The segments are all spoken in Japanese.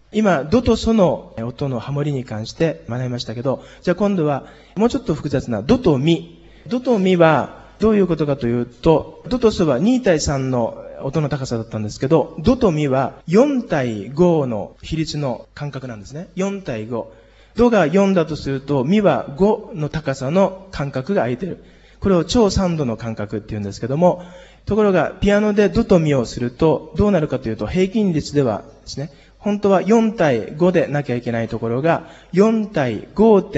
今、ドとソの音のハモリに関して学びましたけど、じゃあ今度はもうちょっと複雑なドとミ。ドとミはどういうことかというと、ドとソは2対3の音の高さだったんですけど、ドとミは4対5の比率の感覚なんですね。4対5。ドが4だとすると、ミは5の高さの感覚が空いている。これを超3度の感覚って言うんですけども、ところがピアノでドとミをするとどうなるかというと、平均率ではですね、本当は4対5でなきゃいけないところが4対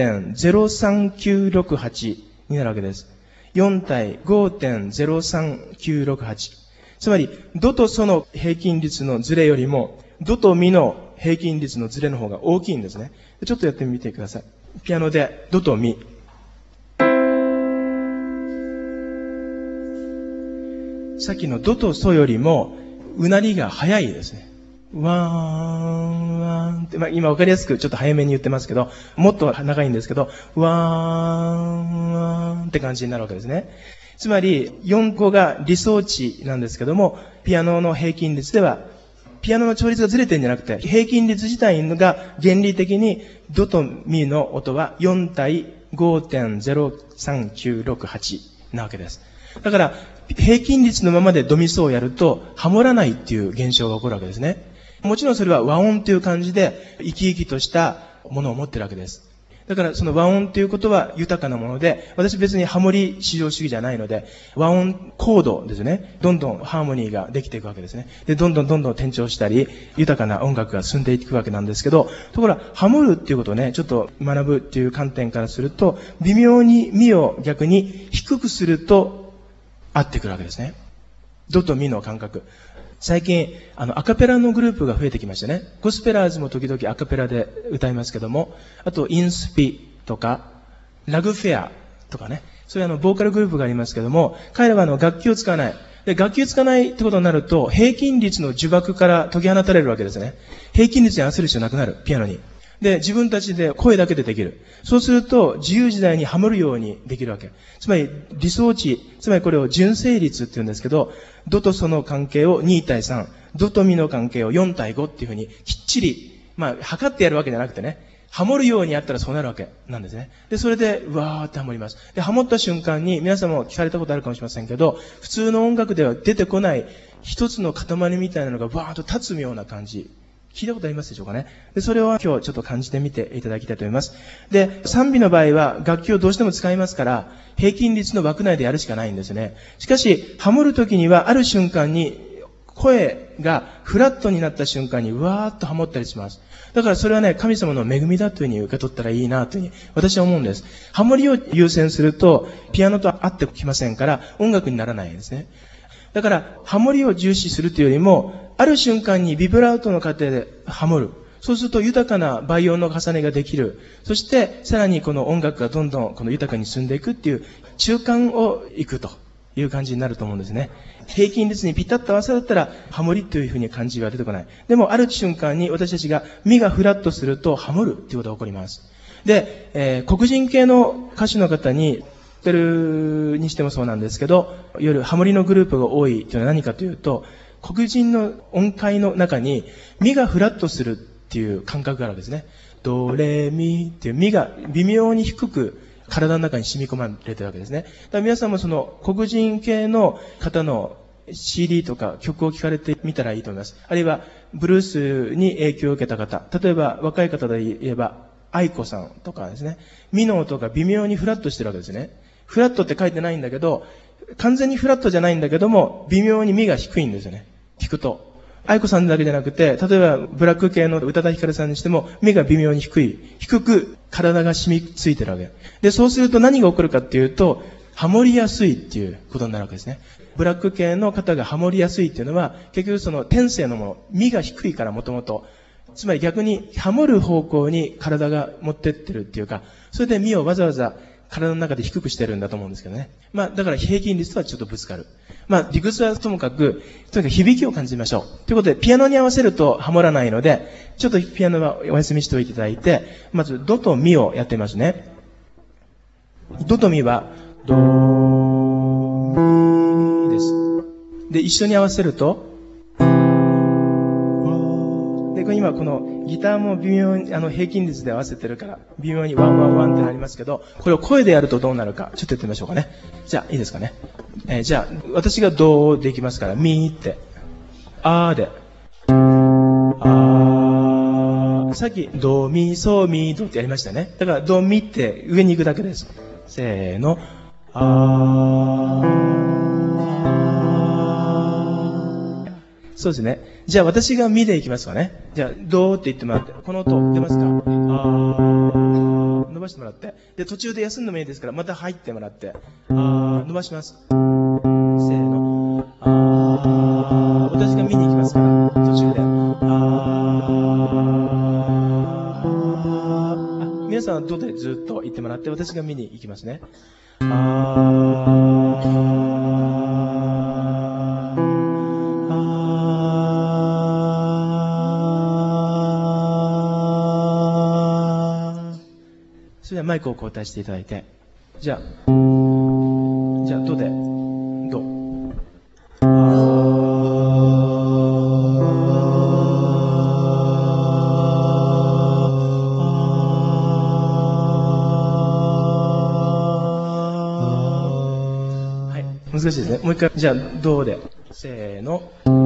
5.03968 になるわけです。4対 5.03968。つまり、ドとソの平均率のズレよりも、ドとミの平均率のズレの方が大きいんですね。ちょっとやってみてください。ピアノでドとミ。さっきのドとソよりも、うなりが早いですね。ワーン、ワーンって、今わかりやすくちょっと早めに言ってますけど、もっと長いんですけど、ワーン、ワーンって感じになるわけですね。つまり、4個が理想値なんですけども、ピアノの平均率では、ピアノの調律がずれてるんじゃなくて、平均率自体が原理的に、ドとミの音は4対 5.03968 なわけです。だから、平均率のままでドミソをやると、ハモらないっていう現象が起こるわけですね。もちろんそれは和音という感じで、生き生きとしたものを持ってるわけです。だからその和音ということは豊かなもので、私別にハモリ至上主義じゃないので、和音コードですね。どんどんハーモニーができていくわけですね。で、どんどん転調したり、豊かな音楽が進んでいくわけなんですけど、ところがハモるっていうことをね、ちょっと学ぶっていう観点からすると、微妙にミを逆に低くすると合ってくるわけですね。ドとミの感覚。最近、アカペラのグループが増えてきましたね。ゴスペラーズも時々アカペラで歌いますけども、あと、インスピとか、ラグフェアとかね、そういうボーカルグループがありますけども、彼らは楽器を使わない。で、楽器を使わないってことになると、平均率の呪縛から解き放たれるわけですね。平均率に合わせる必要なくなる、ピアノに。で、自分たちで声だけでできる。そうすると、自由自在にハモるようにできるわけ。つまり、理想値、つまりこれを純正率って言うんですけど、ドとソの関係を2対3、ドとミの関係を4対5っていうふうに、きっちり、測ってやるわけじゃなくてね、ハモるようにやったらそうなるわけなんですね。で、それで、うわーってハモります。で、ハモった瞬間に、皆さんも聞かれたことあるかもしれませんけど、普通の音楽では出てこない一つの塊みたいなのがわーっと立つような感じ。聞いたことありますでしょうかね。で、それを今日ちょっと感じてみていただきたいと思います。で、賛美の場合は楽器をどうしても使いますから、平均率の枠内でやるしかないんですね。しかし、ハモるときにはある瞬間に声がフラットになった瞬間にわーっとハモったりします。だからそれはね、神様の恵みだというふうに受け取ったらいいなというふうに私は思うんです。ハモリを優先すると、ピアノと合ってきませんから、音楽にならないんですね。だから、ハモリを重視するというよりも、ある瞬間にビブラートの過程でハモる。そうすると豊かな倍音の重ねができる。そして、さらにこの音楽がどんどんこの豊かに進んでいくっていう中間を行くという感じになると思うんですね。平均率にピタッと合わせだったら、ハモリというふうに感じが出てこない。でも、ある瞬間に私たちがミがフラットするとハモるっていうことが起こります。で、黒人系の歌手の方に、てるにしてもそうなんですけど、いわゆるハモリのグループが多いというのは何かというと、黒人の音階の中にミがフラットするっていう感覚があるわけですね。ドレミっていうミが微妙に低く体の中に染み込まれてるわけですね。だから皆さんもその黒人系の方の CD とか曲を聴かれてみたらいいと思います。あるいはブルースに影響を受けた方、例えば若い方で言えば愛子さんとかですね、ミの音が微妙にフラットしてるわけですね。フラットって書いてないんだけど、完全にフラットじゃないんだけども、微妙にミが低いんですよね。聞くと。愛子さんだけじゃなくて、例えばブラック系の宇多田ヒカルさんにしても、ミが微妙に低い。低く体が染みついてるわけ。で、そうすると何が起こるかっていうと、ハモりやすいっていうことになるわけですね。ブラック系の方がハモりやすいっていうのは、結局その天性のもの、ミが低いからもともと。つまり逆にハモる方向に体が持ってってるっていうか、それでミをわざわざ体の中で低くしてるんだと思うんですけどね。だから平均率とはちょっとぶつかる。理屈はともかく、とにかく響きを感じましょう。ということで、ピアノに合わせるとハモらないので、ちょっとピアノはお休みしておいていただいて、まずドとミをやってみますね。ドとミは、ド、ミです。で、一緒に合わせると、で、 逆に今このギターも微妙に平均率で合わせてるから、微妙にワンワンワンってなりますけど、これを声でやるとどうなるか、ちょっとやってみましょうかね。じゃあ、いいですかね。じゃあ、私がドでいきますから、ミーって、あーで、さっき、ド、ミ、ソ、ミ、ドってやりましたね。だから、ド、ミって上に行くだけです。せーの。そうですね。じゃあ、私がミで行きますかね。じゃあ、ドって言ってもらって。この音、出ますか？伸ばしてもらって。で、途中で休んでもいいですから、また入ってもらって。伸ばします。せーの。私がミに行きますから、途中で。皆さんはドでずっと言ってもらって、私がミに行きますね。それではマイクを交代していただいて、じゃあドで、ド。はい、難しいですね。もう一回、じゃあドで、せーの。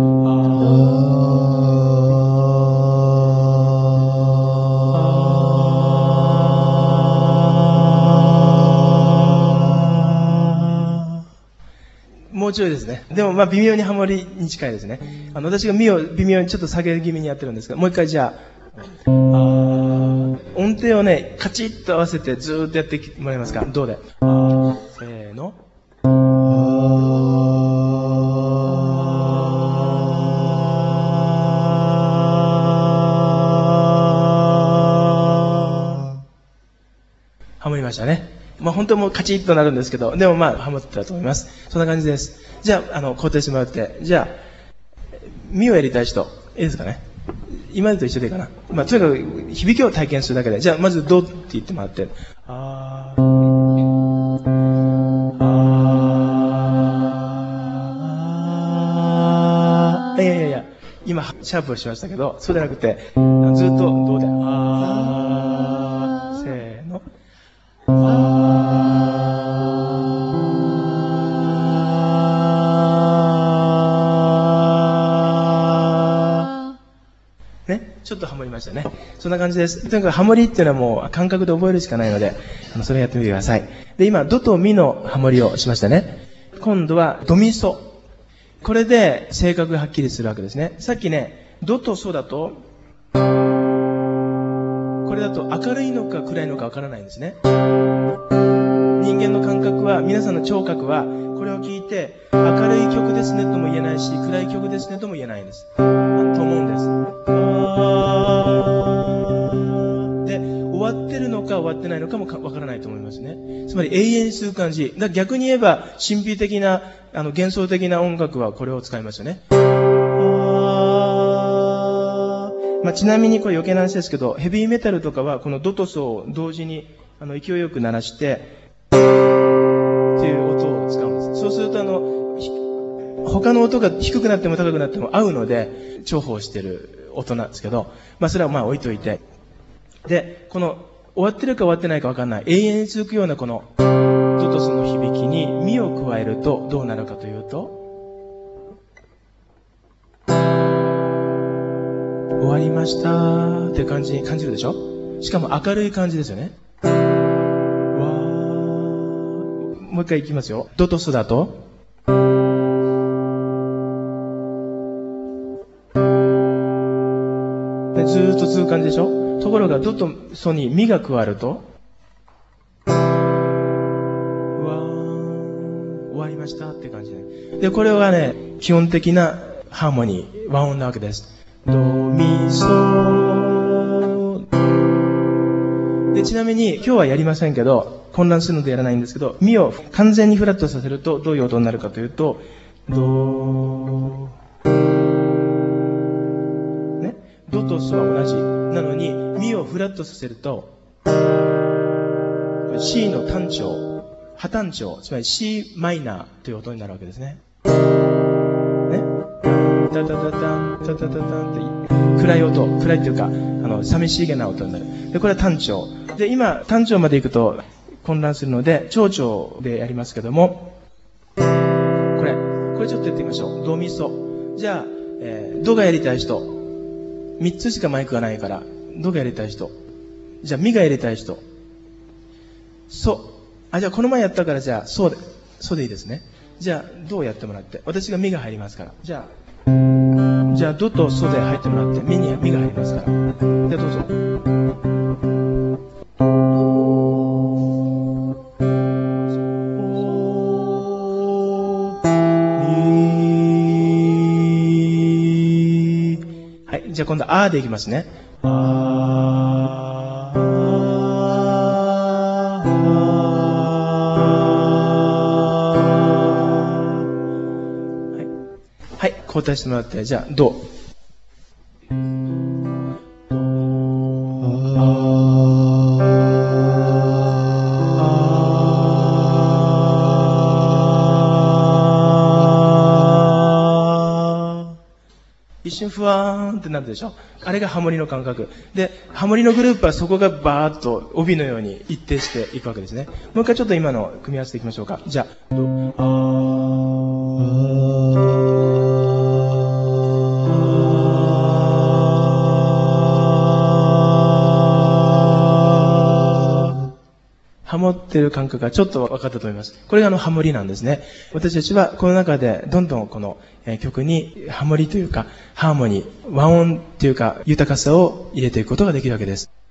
もうちょいですね。でもまあ微妙にハモリに近いですね。私がミを微妙にちょっと下げ気味にやってるんですが、もう一回じゃあ、音程をね、カチッと合わせてずーっとやってもらえますか？どうで？せーの。ハモりましたね。まあ本当もうカチッとなるんですけど、でもまあハモってたと思います。そんな感じです。じゃあ、交代してもらって、じゃあ、ミをやりたい人、いいですかね。今までと一緒でいいかな。まあとにかく響きを体験するだけで、じゃあまずドって言ってもらって、いや、今シャープをしましたけど、そうじゃなくて、ずっとドで、せーの。ね、ちょっとハモりましたね。そんな感じです。とにかくハモリっていうのはもう感覚で覚えるしかないので、それやってみてください。で、今、ドとミのハモリをしましたね。今度はドミソ。これで性格がはっきりするわけですね。さっきね、ドとソだと、これだと明るいのか暗いのかわからないんですね。人間の感覚は、皆さんの聴覚は、これを聞いて、明るい曲ですねとも言えないし、暗い曲ですねとも言えないんです。と思うんです。で、終わってるのか終わってないのかもわからないと思いますね。つまり永遠に続く感じ。だ逆に言えば、神秘的な、幻想的な音楽はこれを使いますよね。まあ、ちなみにこれ余計な話ですけど、ヘビーメタルとかはこのドとソを同時に勢いよく鳴らして、っていう音を使うんです。そうすると他の音が低くなっても高くなっても合うので、重宝してる音なんですけど、まあそれはまあ置いといて。で、この終わってるか終わってないか分かんない、永遠に続くようなこのドとソの響きにミを加えるとどうなるかというと、終わりましたーって感じに感じるでしょ？しかも明るい感じですよね。もう一回いきますよ。ドとソだと、でずーっと続く感じでしょ？ところがドとソにミが加わると、終わりましたって感じで。で、これはね、基本的なハーモニー、和音なわけです。ドミソで、ちなみに今日はやりませんけど、混乱するのでやらないんですけど、ミを完全にフラットさせるとどういう音になるかというと、ね、ドとソは同じなのに、ミをフラットさせると C の単調、破単調、つまり C マイナーという音になるわけですね。ね。 タタタタン、タタタタンって、暗い音、暗いっていうか、寂しげな音になる。で、これは単調。で、今、単調まで行くと混乱するので、長調でやりますけども、これちょっとやってみましょう。ドミソ。じゃあ、ドがやりたい人。3つしかマイクがないから、ドがやりたい人。じゃあ、ミがやりたい人。ソ。じゃあ、この前やったから、じゃあ、ソでいいですね。じゃあ、ドをやってもらって。私がミが入りますから。じゃあ、ドとソで入ってもらって、ミが入りますから。じゃあ、どうぞ。はい。じゃあ今度、でいきますね。はい。交代してもらって、じゃあ、ド。一瞬ふわーんってなるでしょ。あれがハモリの感覚。で、ハモリのグループはそこがバーッと帯のように一定していくわけですね。もう一回ちょっと今の組み合わせていきましょうか。じゃあ、ハモってる感覚がちょっと分かったと思います。これがハモリなんですね。私たちはこの中でどんどんこの曲にハモリというか、ハーモニー、和音というか豊かさを入れていくことができるわけです。